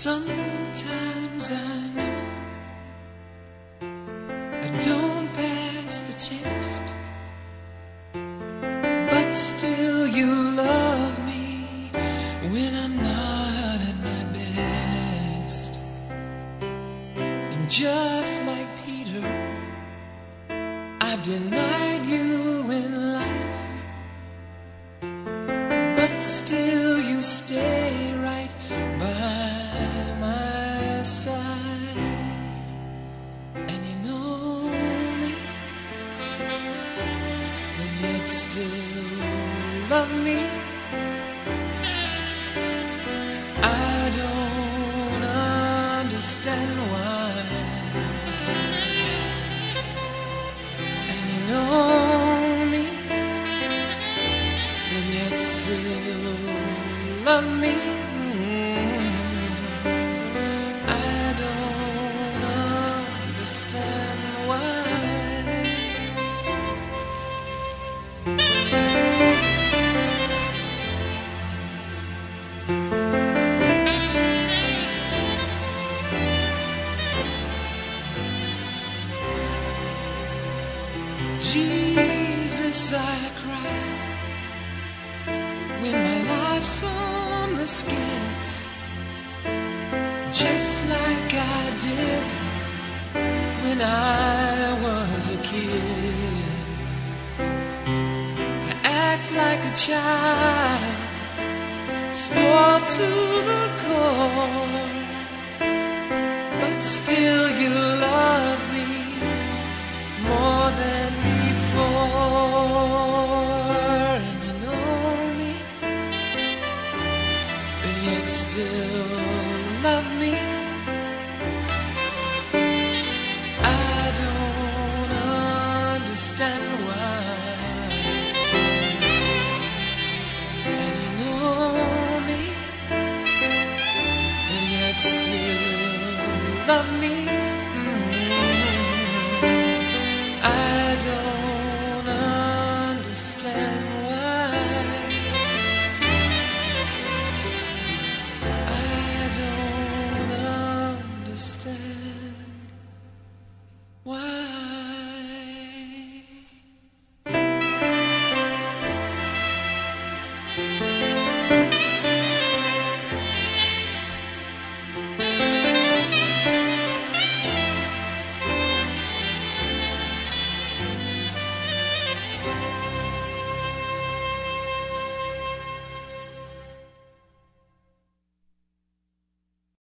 Sometimes I know I don't pass the test, but still you love me when I'm not at my best. And just like Peter, I denied you in life, but still you stay right by my side. And you know me, but yet still love me. I don't understand why. And you know me, but yet still love me. Jesus, I cry when my life's on the skids, just like I did when I was a kid. I act like a child, spoiled to the core, but still you love me more than before. And you know me, but yet still love me.